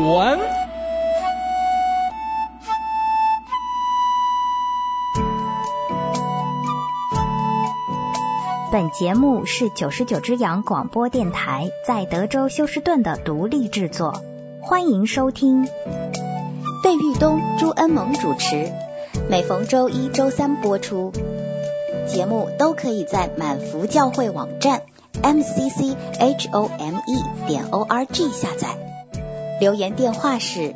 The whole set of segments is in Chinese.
文。 本节目是99只羊广播电台在德州休斯顿的独立制作，欢迎收听。费玉东、朱恩萌主持，每逢周一、周三播出。节目都可以在满福教会网站 mcchome.org 下载。留言电话是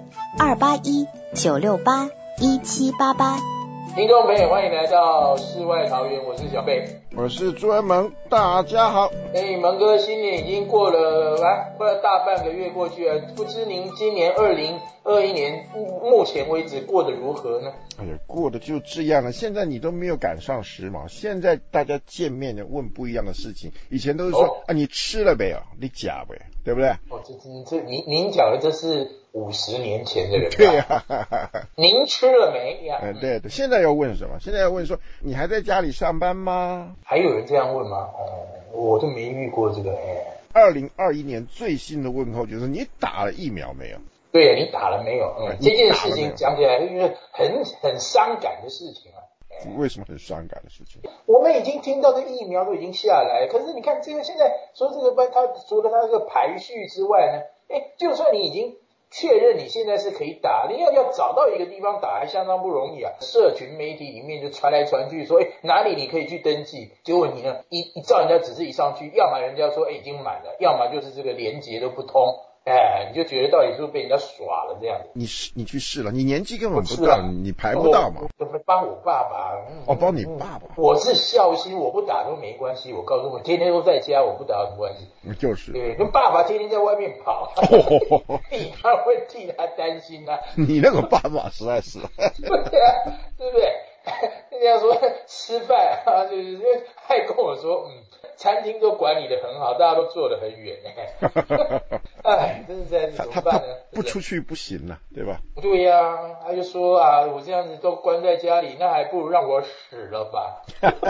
281-968-1788。 听众朋友，欢迎来到世外桃源，我是小贝， 我是朱恩萌，大家好。 萌哥，新年已经过了快要大半个月过去了，不知您今年2021年目前为止过得如何呢？ 哎呀，过得就这样了。现在你都没有赶上时髦，现在大家见面的问不一样的事情，以前都是说、你吃了没有？你假没？对不对？ 这您讲的这是50年前的人吧？ 对呀、 您吃了没呀？ 对，现在要问什么？现在要问说你还在家里上班吗？ 还有人这样问吗？我都没遇过这个。 2021年最新的问候就是你打了疫苗没有？ 对，你打了没有？这件事情讲起来就是很伤感的事情啊。 为什么很伤感的事情？ 我们已经听到这疫苗都已经下来，可是你看这个现在说这个它除了它这个排序之外呢，就算你已经确认你现在是可以打，你要找到一个地方打还相当不容易啊。社群媒体里面就传来传去说哪里你可以去登记，结果你呢一照人家指示一上去，要么人家说已经满了，要么就是这个连结都不通。你就觉得到底是不是被人家耍了这样子？ 你去试了，你年纪根本不到，你排不到嘛。 我帮我爸爸。 帮你爸爸。 我是孝心，我不打都没关系。我告诉你，天天都在家，我不打有什么关系？ 就是。对， 跟爸爸天天在外面跑，你还会替他担心啊？ 你那个爸爸实在是。 对啊，对不对？人家说吃饭啊，就是还跟我说，餐厅都管理得很好，大家都坐得很远。真是在怎么办呢？ 他不出去不行了，对吧？ 对呀，他就说我这样子都关在家里，那还不如让我死了吧。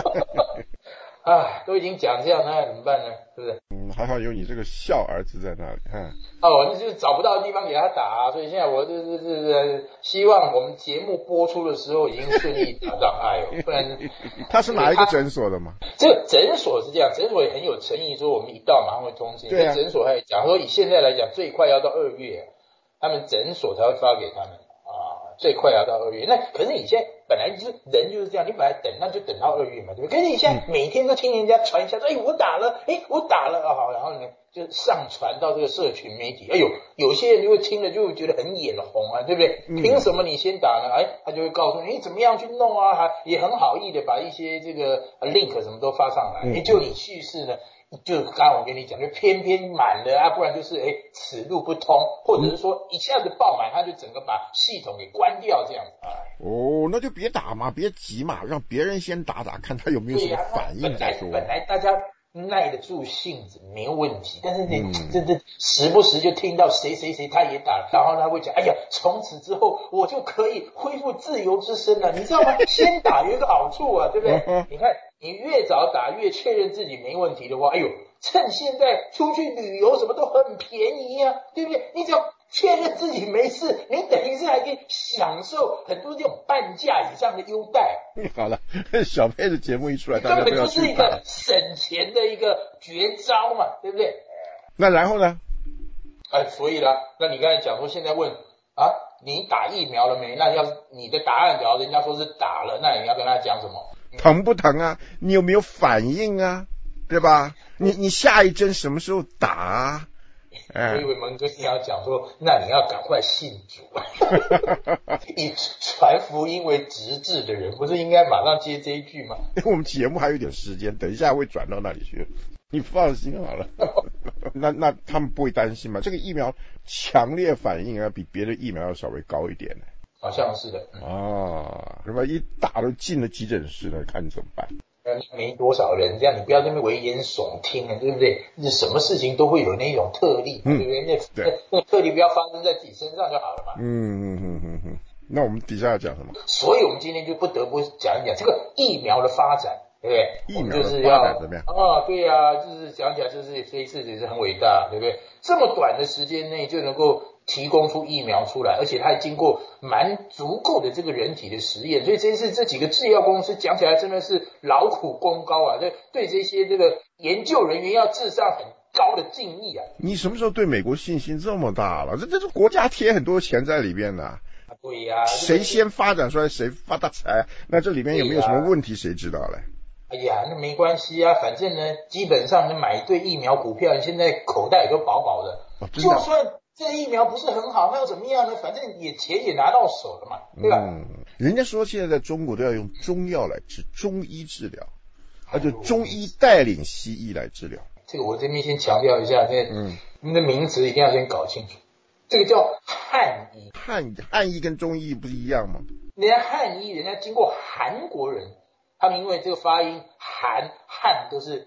都已经讲这样，那还怎么办呢？对不对？ 还好有你这个孝儿子在那里。 那就是找不到地方给他打所以现在我就是希望我们节目播出的时候已经顺利打到，不然他是哪一个诊所的吗？ 这个诊所是这样，诊所也很有诚意，说我们一到马上会通知。 对啊， 诊所还讲说以现在来讲，最快要到2月，他们诊所才会发给他们最快要到2月。那可是你现在本来就是人就是这样，你本来等那就等到2月嘛，对不对？可是你现在每天都听人家传一下说，我打了，好，然后呢就上传到这个社群媒体，有些人就会听了就会觉得很眼红啊，对不对？凭什么你先打呢？他就会告诉你怎么样去弄啊，也很好意的把一些这个link 什么都发上来，就你去世呢。就刚刚我跟你讲，就偏偏满了不然就是此路不通，或者是说一下子爆满，他就整个把系统给关掉这样子。 那就别打嘛，别急嘛，让别人先打打看他有没有什么反应再说。 本来大家耐得住性子没问题，但是你这时不时就听到谁他也打了，然后他会讲从此之后我就可以恢复自由之身了，你知道吗？先打有一个好处对不对？你看你越早打越确认自己没问题的话，趁现在出去旅游什么都很便宜对不对？你只要确认自己没事，你等于是还可以享受很多这种半价以上的优待。 好了，小佩的节目一出来，大家根本都要去打。 就是一个省钱的一个绝招嘛，对不对？ 那然后呢？ 所以啦，那你刚才讲说现在问你打疫苗了没？那要是你的答案，假如人家说是打了，那你要跟他讲什么？ 疼不疼啊？你有没有反应啊？对吧？你下一针什么时候打我以为蒙哥你要讲说，那你要赶快信主，以传福音为职志的人，不是应该马上接这一句吗？ 我们节目还有点时间，等一下会转到那里去，你放心好了。那他们不会担心吗？这个疫苗强烈反应比别的疫苗要稍微高一点呢。 好像是的。 什么一打都进了急诊室了，看你怎么办。 没多少人这样，你不要在那边危言耸听对不对？什么事情都会有那种特例，对不对？那特例不要发生在自己身上就好了嘛。 那我们底下要讲什么？ 所以我们今天就不得不讲一讲这个疫苗的发展，对不对？ 疫苗的发展怎么样？ 对就是讲起来就是这一次也是很伟大，对不对？这么短的时间内就能够提供出疫苗出来，而且它还经过蛮足够的这个人体的实验，所以这次这几个制药公司讲起来真的是劳苦功高啊，对这些这个研究人员要致上很高的敬意啊。 你什么时候对美国信心这么大了？这国家贴很多钱在里边呢。 对呀， 谁先发展出来谁发大财，那这里面有没有什么问题谁知道嘞？ 哎呀，那没关系啊，反正呢，基本上你买一堆疫苗股票，你现在口袋也都饱饱的。就算这疫苗不是很好，那又怎么样呢？反正钱也拿到手了嘛，对吧？ 人家说现在在中国都要用中药来治，中医治疗，就中医带领西医来治疗。 这个我这边先强调一下，你们的名词一定要先搞清楚。这个叫汉医， 汉医跟中医不是一样吗？ 人家汉医，人家经过韩国人，他们因为这个发音汉都是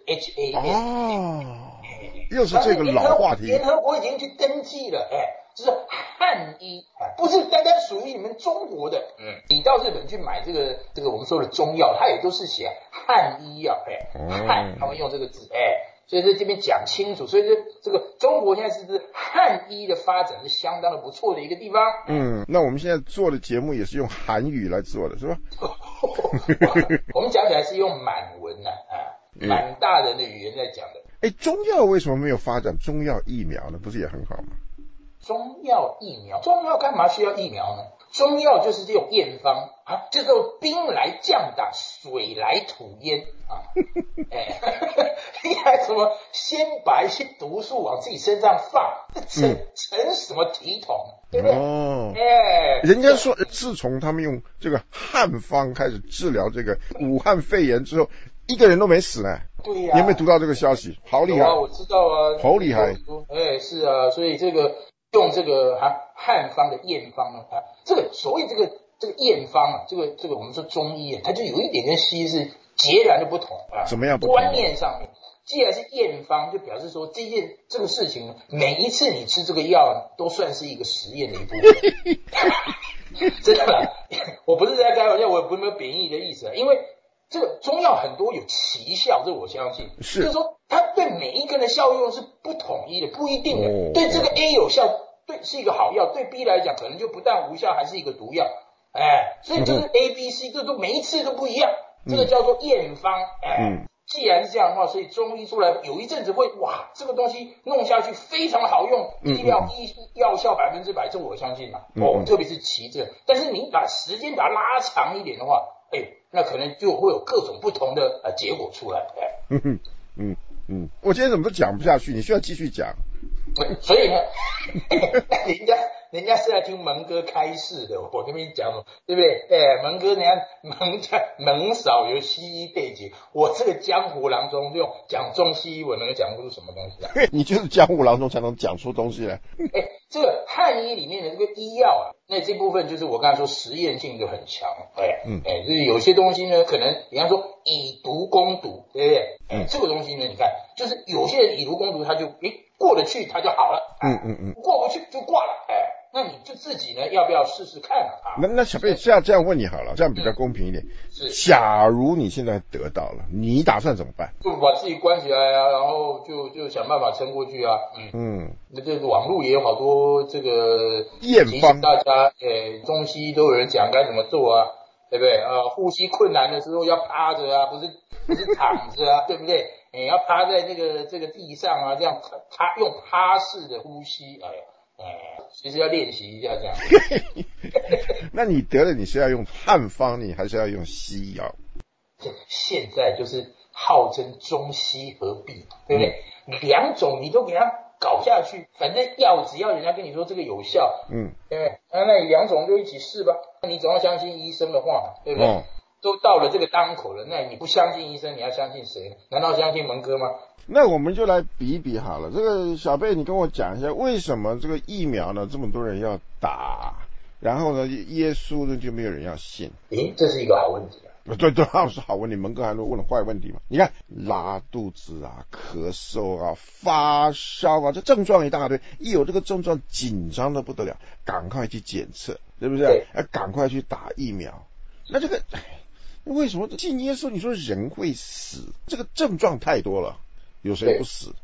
HAN。 又是这个老话题。 联合国已经去登记了，就是汉医，不是单单属于你们中国的。你到日本去买这个我们说的中药，它也都是写汉医啊，汉他们用这个字，所以在这边讲清楚。所以这个中国现在是汉医的发展是相当的不错的一个地方。 那我们现在做的节目也是用韩语来做的，是吧？ 我们讲起来是用满文的满大人的语言在讲的。 中药为什么没有发展中药疫苗呢？不是也很好吗？ 中药疫苗，中药干嘛需要疫苗呢？中药就是这种验方啊，叫做兵来将挡，水来土淹啊。你还什么先把一些毒素往自己身上放，成什么体统，对不对？ 人家说自从他们用这个汉方开始治疗这个武汉肺炎之后，一个人都没死呢。 对呀， 你有没有读到这个消息？好厉害！ 我知道啊， 好厉害。 是啊，所以这个用这个汉方的验方啊，这个所谓这个验方啊，这个我们说中医啊，它就有一点跟西医是截然的不同啊。 怎么样不同？ 观念上面，既然是验方，就表示说这个事情，每一次你吃这个药都算是一个实验的一部分。真的啦，我不是在开玩笑，我也没有贬义的意思啊，因为这个中药很多有奇效，这我相信，就是说它对每一个人的效用是不统一的，不一定的。对这个 A 有效，对是一个好药，对 B 来讲可能就不但无效，还是一个毒药。所以就是 A、B、C 这都每一次都不一样，这个叫做验方。既然是这样的话，所以中医出来有一阵子会哇，这个东西弄下去非常好用，药效100%，这我相信嘛。特别是奇症，但是你把时间把它拉长一点的话，那可能就会有各种不同的结果出来。 我今天怎么都讲不下去，你需要继续讲。 所以呢，人家是来听蒙哥开示的，我跟你讲，对不对？蒙哥人家蒙嫂有西医背景，我这个江湖郎中用讲中西医，我能讲不出什么东西来。 你就是江湖郎中才能讲出东西来。 这个汉医里面的这个医药啊，那这部分就是我刚才说实验性就很强。就是有些东西呢，可能比方说以毒攻毒，对不对？这个东西呢，你看，就是有些人以毒攻毒，他就过得去他就好了，过不去就挂了。那你就自己呢，要不要试试看啊？ 那小贝这样问你好了，这样比较公平一点。假如你现在得到了，你打算怎么办？ 就把自己关起来啊，然后就想办法撑过去啊。那这个网络也有好多这个验方， 大家中西都有人讲该怎么做啊，对不对啊？呼吸困难的时候要趴着啊，不是躺着啊，对不对？要趴在这个地上啊，这样用趴式的呼吸，其实要练习一下这样。 那你得了，你是要用汉方，你还是要用西药？ 现在就是号称中西合璧，对不对？两种你都给它搞下去，反正药只要人家跟你说这个有效，对不对？那你两种就一起试吧。那你总要相信医生的话，对不对？都到了这个当口了，那你不相信医生，你要相信谁呢？难道相信蒙哥吗？ 那我们就来比一比好了。这个小贝，你跟我讲一下，为什么这个疫苗呢，这么多人要打，然后呢，耶稣呢就没有人要信？ 这是一个好问题啊。 对，是好问题。蒙哥还问了坏问题嘛？你看拉肚子啊、咳嗽啊、发烧啊，这症状一大堆，一有这个症状紧张的不得了，赶快去检测，对不对？赶快去打疫苗。那这个为什么信耶稣？你说人会死，这个症状太多了，有谁不死？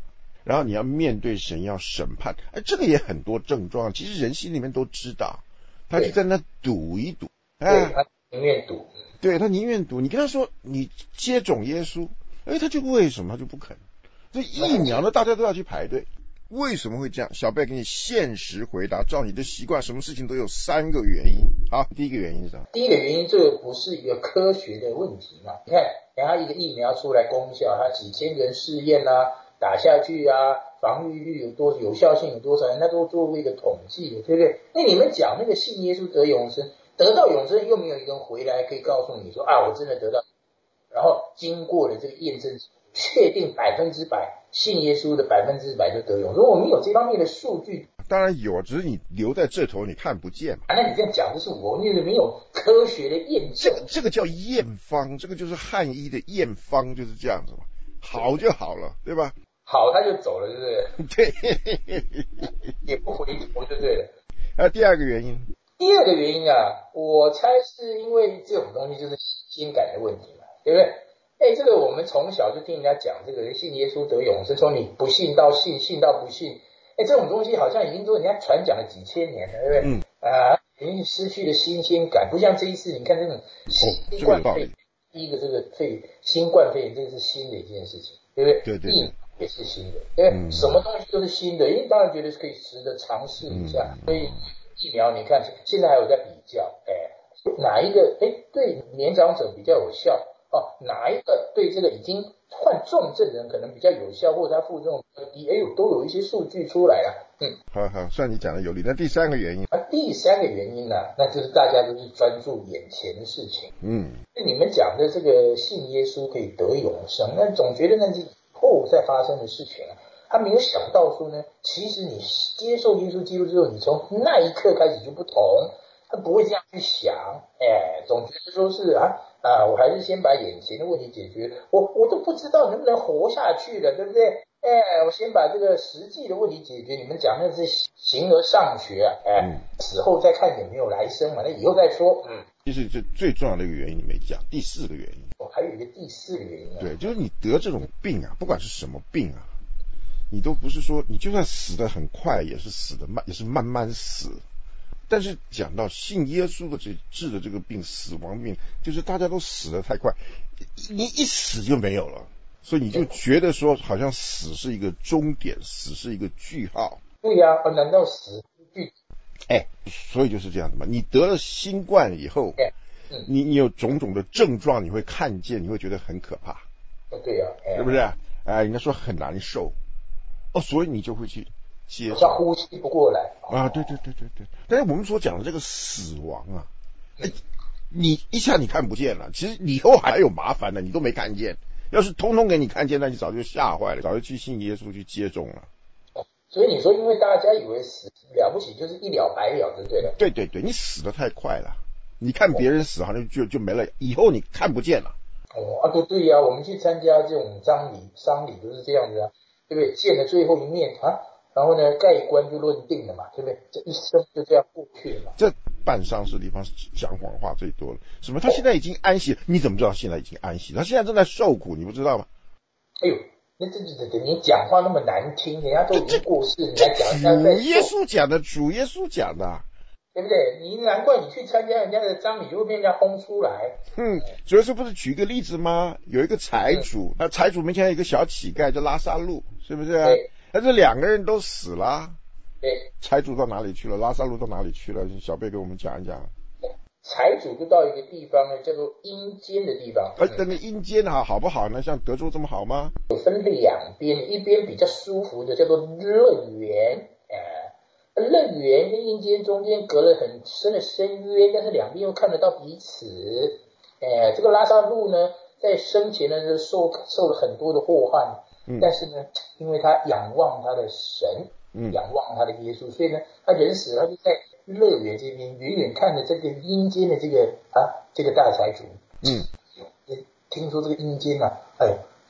然后你要面对神要审判，这个也很多症状，其实人心里面都知道，他就在那赌一赌， 对，他宁愿赌， 对，他宁愿赌。你跟他说你接种耶稣，他就为什么他就不肯？这疫苗呢，大家都要去排队，为什么会这样？小贝给你现实回答，照你的习惯，什么事情都有3个原因。好，第一个原因是什么？ 第一个原因，这个不是一个科学的问题嘛？你看，然后一个疫苗出来功效，它几千人试验啊，打下去啊，防御率有多，有效性有多少，那都做过一个统计的，对不对？那你们讲那个信耶稣得永生，得到永生又没有一个人回来可以告诉你说啊，我真的得到，然后经过了这个验证，确定100%信耶稣的100%就得永生。我们有这方面的数据。 当然有，只是你留在这头，你看不见嘛。 那你这样讲就是我那个没有科学的验证， 这个叫验方，这个就是汉医的验方，就是这样子嘛。好就好了，对吧？ 好他就走了，对不对？ 对，也不回头，就对了。 第二个原因， 我猜是因为这种东西就是新鲜感的问题嘛，对不对？这个我们从小就听人家讲，这个信耶稣得永生，从你不信到信，信到不信。这种东西好像已经都人家传讲了几千年了，对不对？已经失去了新鲜感，不像这一次，你看这种新冠肺炎，第一个这个新冠肺炎，这个是新的一件事情，对不对？ 对， 疫苗也是新的，对不对？什么东西都是新的，因为当然觉得是可以值得尝试一下。所以疫苗，你看现在还有在比较，哪一个对年长者比较有效？哪一个对这个已经患重症的人可能比较有效，或者他副作用比较低？都有一些数据出来了。 好，算你讲的有理。那第三个原因？ 第三个原因呢，那就是大家都是专注眼前的事情。你们讲的这个信耶稣可以得永生，那总觉得那是以后再发生的事情啊。他没有想到说呢，其实你接受耶稣基督之后，你从那一刻开始就不同，他不会这样去想。总觉得说是我还是先把眼前的问题解决，我都不知道能不能活下去了，对不对？我先把这个实际的问题解决。你们讲那是形而上学死后再看有没有来生嘛，那以后再说。 其实这最重要的一个原因你没讲，第四个原因。 还有一个第四个原因对，就是你得这种病不管是什么病你都不是说你就算死得很快，也是死得慢，也是慢慢死。但是讲到信耶稣的治的这个病，死亡病，就是大家都死得太快，你一死就没有了，所以你就觉得说好像死是一个终点，死是一个句号。 对呀，难道死句？ 所以就是这样子嘛。你得了新冠以后，你有种种的症状，你会看见，你会觉得很可怕。 对呀， 是不是？人家说很难受，所以你就会去接受， 像呼吸不过来对。但是我们所讲的这个死亡你一下你看不见了，其实以后还有麻烦的，你都没看见。要是通通给你看见，那你早就吓坏了，早就去信耶稣去接种了。 所以你说，因为大家以为死了不起就是一了百了，就对了。 对，你死得太快了，你看别人死好像就没了，以后你看不见了。 对呀，我们去参加这种丧礼都是这样子对不对？见了最后一面然后呢，盖棺就论定了嘛，对不对？这一生就这样过去了嘛。 这办丧事的地方讲谎话最多了。什么？他现在已经安息了，你怎么知道现在已经安息了？他现在正在受苦，你不知道吗？ 那这你讲话那么难听，人家都已经过世，你还讲主耶稣讲的， 对不对？你难怪你去参加人家的葬礼就会被人家轰出来。 主耶稣不是举一个例子吗？有一个财主，财主面前有一个小乞丐叫拉撒路，是不是？那这2个人都死了。财主到哪里去了？拉撒路到哪里去了？小贝给我们讲一讲。 财主就到一个地方呢，叫做阴间的地方。 那个阴间好不好呢？像德州这么好吗？ 有分2边，一边比较舒服的叫做乐园，乐园跟阴间中间隔了很深的深渊，但是2边又看得到彼此。这个拉撒路呢，在生前呢是受了很多的祸患，但是呢，因为他仰望他的神，仰望他的耶稣，所以呢，他人死了，他就在乐园这边远远看着这个阴间的这个大财主。听说这个阴间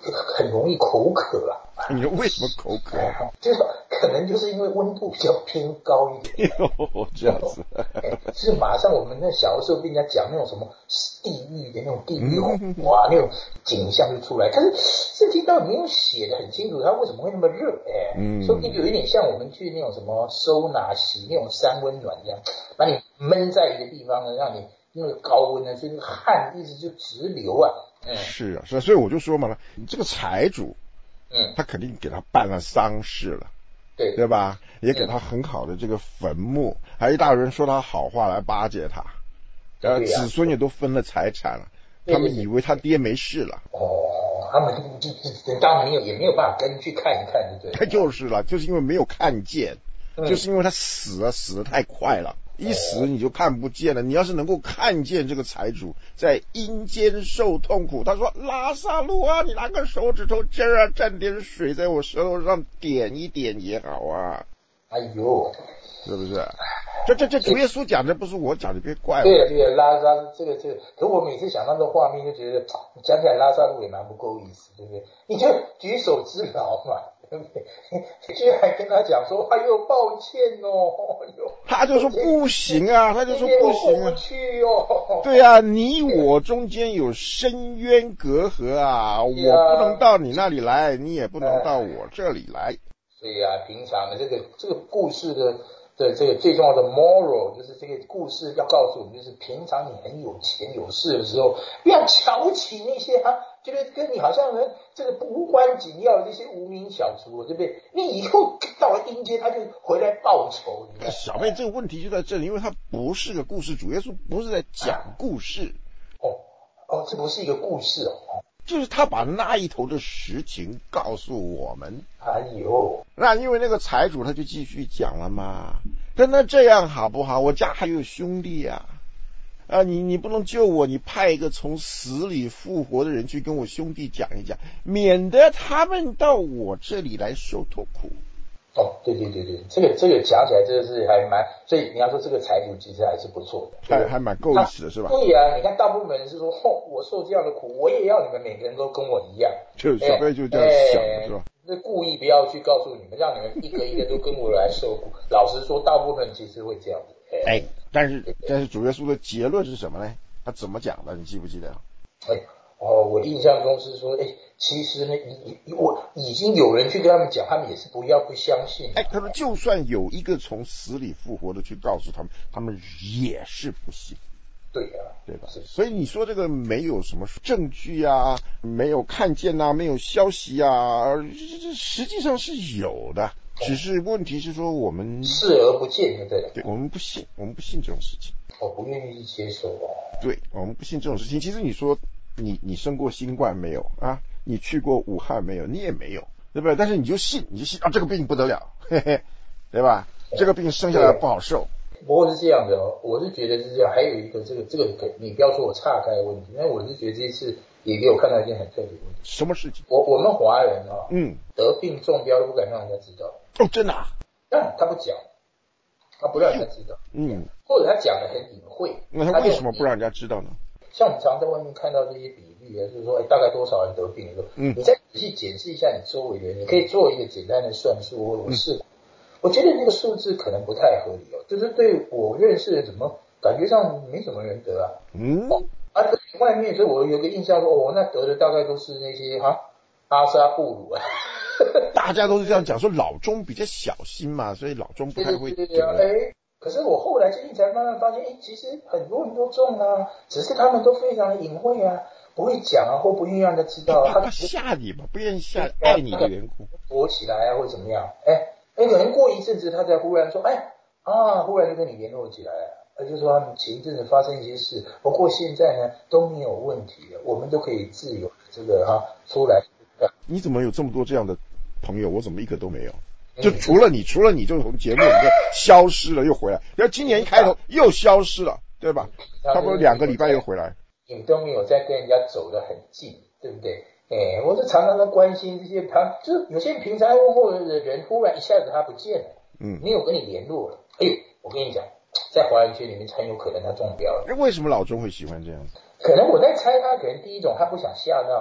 很容易口渴啊。 你说为什么口渴？ 就是可能就是因为温度比较偏高一点。 这样子。 就是马上我们那小的时候被人家讲那种什么地狱的那种地狱哇那种景象就出来，但是圣经倒没有写的很清楚它为什么会那么热，说不定有一点像我们去那种什么收拿洗那种三温暖这样，把你闷在一个地方呢，让你那个高温呢，所以那个汗一直就直流啊。 是啊，所以我就说嘛，这个财主，他肯定给他办了丧事了，对吧？也给他很好的这个坟墓，还一大人说他好话来巴结他，然后子孙也都分了财产了，他们以为他爹没事了。 他们当然也没有办法跟去看一看，对不对？ 就是了，就是因为没有看见，就是因为他死得太快了。一死你就看不见了。你要是能够看见这个财主在阴间受痛苦，他说拉萨路啊，你拿个手指头尖啊，蘸点水在我舌头上点一点也好啊。 哎呦， 是不是？这主耶稣讲的，不是我讲的，别怪我。 对，拉萨这个，可我每次想到这画面就觉得讲起来拉萨路也蛮不够意思，对不对？你就举手之劳嘛。对不对？居然还跟他讲说，哎呦，抱歉哦， 他就说不行啊，他就说不行啊， 不去哦。 对啊，你我中间有深渊隔阂啊，我不能到你那里来，你也不能到我这里来。 所以啊，平常的这个故事的这个最重要的 moral 就是这个故事要告诉我们，就是平常你很有钱有势的时候，不要瞧起那些觉得跟你好像这个无关紧要的这些无名小卒，对不对？你以后到了阴间，他就回来报仇。 小妹，这个问题就在这里，因为他不是个故事主，耶稣不是在讲故事。 这不是一个故事哦。 就是他把那一头的实情告诉我们。 哎呦， 那因为那个财主他就继续讲了嘛，那这样好不好？我家还有兄弟啊，你不能救我，你派一个从死里复活的人去跟我兄弟讲一讲，免得他们到我这里来受痛苦。 对，这个讲起来真的是还蛮，所以你要说这个财主其实还是不错的， 还蛮够意思的是吧？ 对啊，你看大部分人是说，我受这样的苦，我也要你们每个人都跟我一样， 就小贝就这样想的是吧？ 是故意不要去告诉你们，让你们一个一个都跟我来受苦。老实说，大部分人其实会这样子。 但是主耶稣的结论是什么呢？他怎么讲的？你记不记得？ 我印象中是说，其实呢，我已经有人去跟他们讲，他们也是不相信。 他说就算有一个从死里复活的去告诉他们，他们也是不信。 对啊， 对吧？所以你说这个没有什么证据啊，没有看见啊，没有消息啊，这实际上是有的，只是问题是说我们视而不见， 对，我们不信这种事情， 我不愿意去接受对，我们不信这种事情。其实你说你生过新冠没有啊？你去过武汉没有？你也没有，对不对？但是你就信啊，这个病不得了，嘿嘿，对吧？这个病生下来不好受。 不过是这样的我是觉得是这样。还有一个这个你不要说我岔开的问题，因为我是觉得这次也给我看到一件很特别的问题。 什么事情？ 我们华人得病中标都不敢让人家知道。 真的啊？ 他不讲，他不让人家知道。或者他讲的很隐晦。 那他为什么不让人家知道呢？ 像我们常在外面看到这些比喻就是说大概多少人得病的时候，你再仔细检视一下你周围的人，你可以做一个简单的算术或者试。我觉得那个数字可能不太合理就是对我认识的怎么感觉上没什么人得啊。在外面，所以我有个印象说，那得的大概都是那些阿萨布鲁啊。 大家都是这样讲，说老中比较小心嘛，所以老中不太会得。 可是我后来最近才慢慢发现，其实很多人都中啊，只是他们都非常的隐晦啊，不会讲啊，或不愿意让人家知道他吓你嘛，不愿意吓爱你的缘故， 躲起来啊，或怎么样。可能过一阵子他才忽然说，忽然就跟你联络起来了，就说他们前一阵子发生一些事，不过现在呢都没有问题了，我们都可以自由这个出来。 你怎么有这么多这样的朋友？我怎么一个都没有？就除了你就从节目里面消失了又回来，然后今年一开头又消失了，对吧？差不多2个礼拜又回来。 你都没有再跟人家走得很近，对不对？我是常常的关心这些，就是有些平常问候的人，忽然一下子他不见了，没有跟你联络了。我跟你讲，在华人圈里面很有可能他中标了。 为什么老钟会喜欢这样子？ 可能我在猜他可能第一种他不想吓到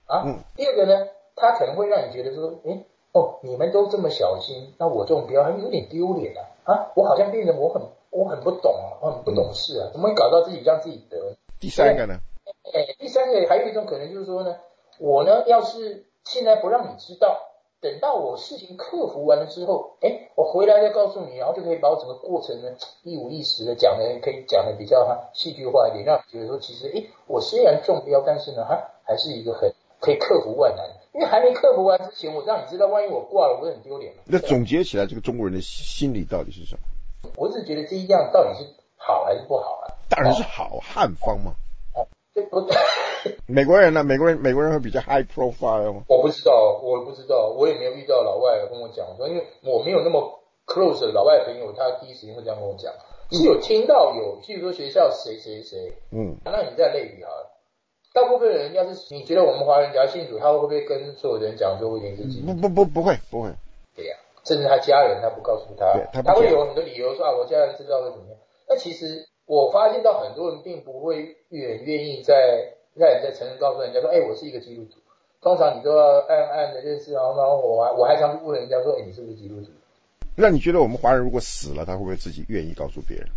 第二个呢，他可能会让你觉得说，你们都这么小心，那我中标有点丢脸我好像变成我很不懂我很不懂事怎么会搞到自己让自己得？ 第三个呢？ 第三个还有一种可能就是说呢，我呢要是现在不让你知道，等到我事情克服完了之后，我回来再告诉你，然后就可以把我整个过程呢一五一十的讲的，可以讲的比较戏剧化一点，让你觉得说其实我虽然中标，但是呢还是一个很可以克服万难。因为还没克服完之前，我让你知道，万一我挂了，我很丢脸。 那总结起来，这个中国人的心理到底是什么？ 我只觉得这一样到底是好还是不好当然是好，汉方嘛。 这不美国人呢？美国人会比较 high profile 吗？ 我不知道，我也没有遇到老外跟我讲说，因为我没有那么 close 的老外朋友，他第一时间会这样跟我讲。是有听到譬如说学校谁，那你再类比好了。大部分人要是你觉得我们华人只要信主，他会不会跟所有人讲说我已经是基督徒？ 不会。 对呀，甚至他家人他不告诉他，他会有很多理由说我家人知道会怎么样。那其实我发现到很多人并不会愿意让人家承认告诉人家说，我是一个基督徒。通常你都要暗暗的认识，然后我还常问人家说，你是不是基督徒？ 那你觉得我们华人如果死了，他会不会自己愿意告诉别人？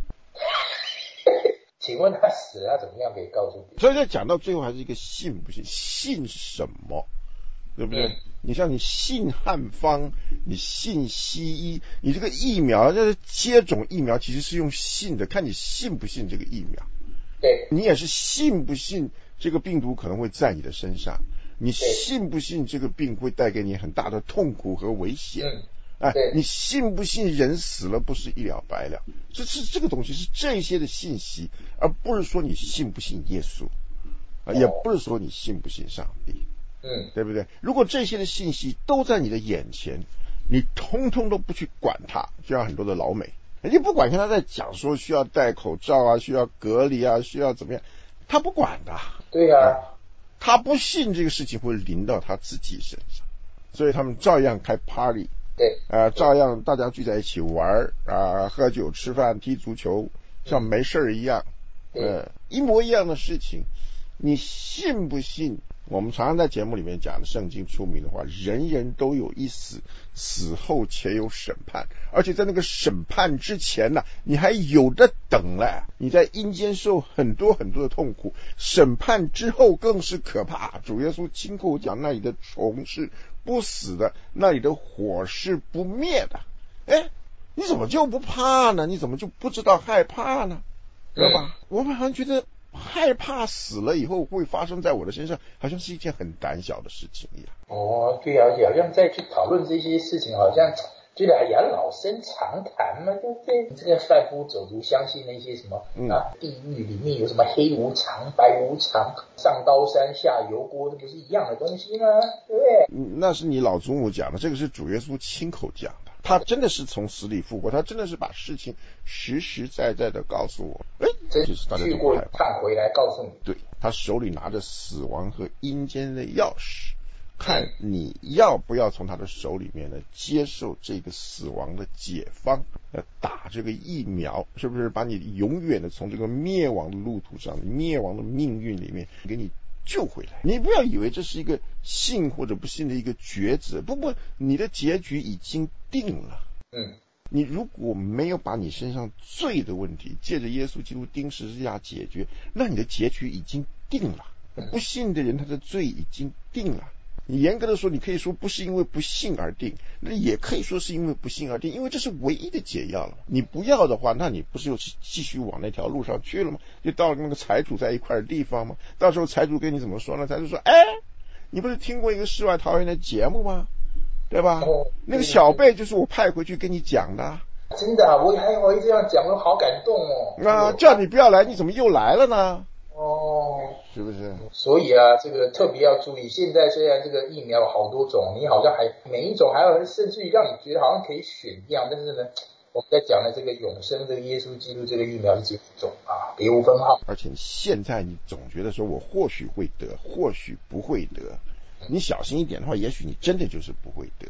请问他死了，他怎么样可以告诉别人？ 所以在讲到最后还是一个信不信，信什么，对不对？你像你信汉方，你信西医，你这个疫苗，这接种疫苗其实是用信的，看你信不信这个疫苗。 对， 你也是信不信这个病毒可能会在你的身上，你信不信这个病会带给你很大的痛苦和危险？你信不信人死了不是一了百了？这个东西是这些的信息，而不是说你信不信耶稣，也不是说你信不信上帝，对不对？如果这些的信息都在你的眼前，你通通都不去管它，就像很多的老美，你不管他在讲说需要戴口罩需要隔离需要怎么样，他不管的。 对啊， 他不信这个事情会临到他自己身上，所以他们照样开 party。 对， 照样大家聚在一起玩喝酒吃饭踢足球，像没事一样，一模一样的事情。你信不信？我们常常在节目里面讲的圣经出名的话，人人都有一死，死后且有审判，而且在那个审判之前呢，你还有的等嘞。你在阴间受很多很多的痛苦，审判之后更是可怕。主耶稣亲口讲，那里的虫是不死的，那里的火是不灭的。你怎么就不怕呢？你怎么就不知道害怕呢？对吧？我们好像觉得害怕死了以后会发生在我的身上，好像是一件很胆小的事情一样。 对啊，好像再去讨论这些事情，好像觉得老生常谈嘛，对不对？这个贩夫走卒相信那些什么地狱里面有什么黑无常、白无常，上刀山下油锅，这不是一样的东西吗？对不对？ 那是你老祖母讲的，这个是主耶稣亲口讲的。他真的是从死里复活，他真的是把事情实实在在的告诉我。就是大家去过一趟回来告诉你。 对，他手里拿着死亡和阴间的钥匙，看你要不要从他的手里面呢接受这个死亡的解放，打这个疫苗，是不是把你永远的从这个灭亡的路途上、灭亡的命运里面给你救回来？你不要以为这是一个信或者不信的一个抉择，不，你的结局已经定了。你如果没有把你身上罪的问题借着耶稣基督钉十字架解决，那你的结局已经定了。不信的人他的罪已经定了。你严格的说，你可以说不是因为不信而定，那也可以说是因为不信而定，因为这是唯一的解药了。你不要的话，那你不是又继续往那条路上去了吗？就到了那个财主在一块的地方吗？到时候财主跟你怎么说呢？财主说，你不是听过一个世外桃源的节目吗？对吧？那个小贝就是我派回去跟你讲的。 真的我一这样讲，我好感动叫你不要来，你怎么又来了呢？是不是？ 所以这个特别要注意。现在虽然这个疫苗有好多种，你好像每一种还有甚至于让你觉得好像可以选掉，但是呢，我们在讲的这个永生这个耶稣基督这个疫苗是只有一种别无分号。 而且现在你总觉得说我或许会得，或许不会得。你小心一点的话，也许你真的就是不会得。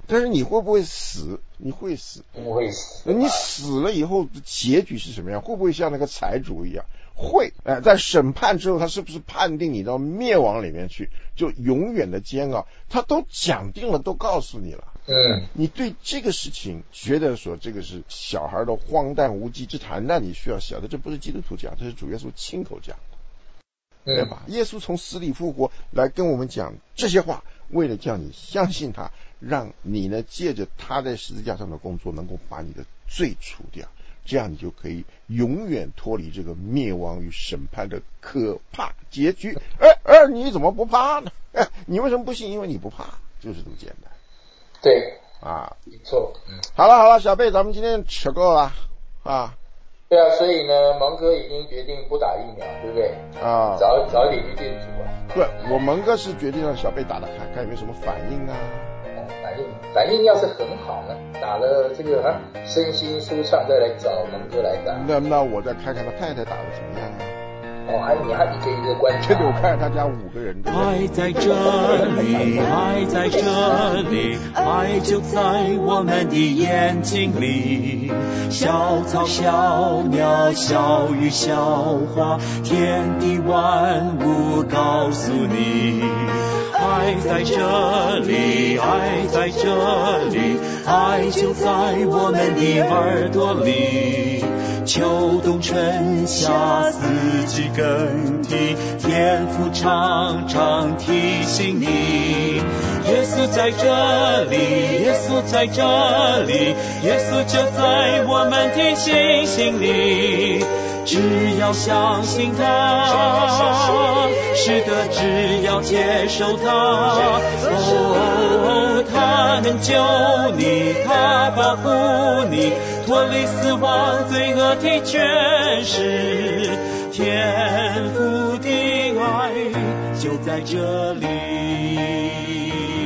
但是你会不会死？你会死， 不会死。 你死了以后的结局是什么样？会不会像那个财主一样？会。在审判之后，他是不是判定你到灭亡里面去，就永远的煎熬？他都讲定了，都告诉你了。你对这个事情觉得说这个是小孩的荒诞无稽之谈，那你需要晓得，这不是基督徒讲，这是主耶稣亲口讲的，对吧？耶稣从死里复活来跟我们讲这些话，为了叫你相信他，让你呢借着他在十字架上的工作，能够把你的罪除掉，这样你就可以永远脱离这个灭亡与审判的可怕结局。而你怎么不怕呢？你为什么不信？因为你不怕，就是这么简单。 对啊， 没错。 好了，小贝，咱们今天吃够了啊。 对啊，所以呢，蒙哥已经决定不打疫苗，对不对？ 啊， 早一点去电阻啊。 对，我蒙哥是决定让小贝打看看有没有什么反应啊。 反应要是很好呢，打了这个身心舒畅，再来找蒙哥来打。 那我再看看他太太打的怎么样啊？ 你可以一个观察。 我看他家5个人。 爱在这里，爱在这里，爱就在我们的眼睛里。小草、小鸟、小鱼、小花，天地万物告诉你。爱在这里，爱在这里，爱就在我们的耳朵里。秋冬春夏四季更替，天父常常提醒你。耶稣在这里，耶稣在这里，耶稣就在我们的心里。只要相信他，是的，只要接受他，他能救你，他保护你，脱离死亡罪恶的权势，天父的爱就在这里。